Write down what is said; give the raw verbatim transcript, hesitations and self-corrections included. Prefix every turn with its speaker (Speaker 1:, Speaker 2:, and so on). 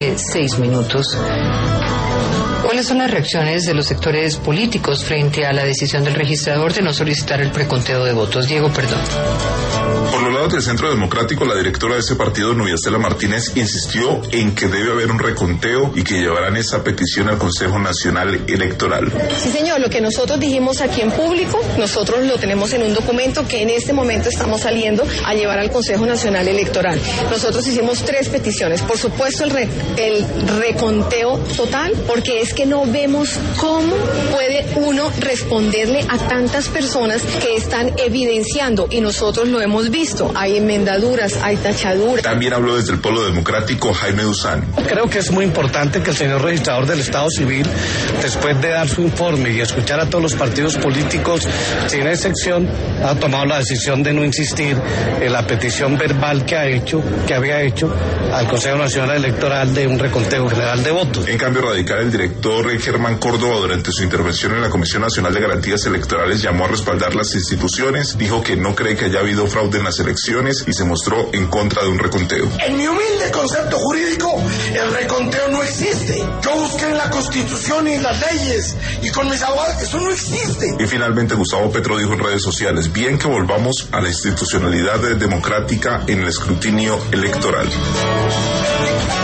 Speaker 1: Seis minutos. ¿Cuáles son las reacciones de los sectores políticos frente a la decisión del registrador de no solicitar el preconteo de votos? Diego, perdón.
Speaker 2: Por los lados del Centro Democrático, la directora de ese partido, Nubia Estela Martínez, insistió en que debe haber un reconteo y que llevarán esa petición al Consejo Nacional Electoral.
Speaker 3: Sí, señor, lo que nosotros dijimos aquí en público, nosotros lo tenemos en un documento que en este momento estamos saliendo a llevar al Consejo Nacional Electoral. Nosotros hicimos tres peticiones. Por supuesto, el, re, el reconteo total, porque es que no vemos cómo puede uno responderle a tantas personas que están evidenciando, y nosotros lo hemos visto. Hay enmendaduras, hay tachaduras.
Speaker 2: También habló desde el Polo Democrático Jaime Duzán.
Speaker 4: Creo que es muy importante que el señor registrador del Estado Civil, después de dar su informe y escuchar a todos los partidos políticos, sin excepción, ha tomado la decisión de no insistir en la petición verbal que ha hecho, que había hecho al Consejo Nacional Electoral de un reconteo general de votos.
Speaker 2: En cambio radical, el director Germán Córdoba, durante su intervención en la Comisión Nacional de Garantías Electorales, llamó a respaldar las instituciones, dijo que no cree que haya habido fraude en las elecciones y se mostró en contra de un reconteo.
Speaker 5: En mi humilde concepto jurídico, el reconteo no existe. Yo busqué en la Constitución y en las leyes y con mis abogados, eso no existe.
Speaker 2: Y finalmente Gustavo Petro dijo en redes sociales, bien que volvamos a la institucionalidad democrática en el escrutinio electoral.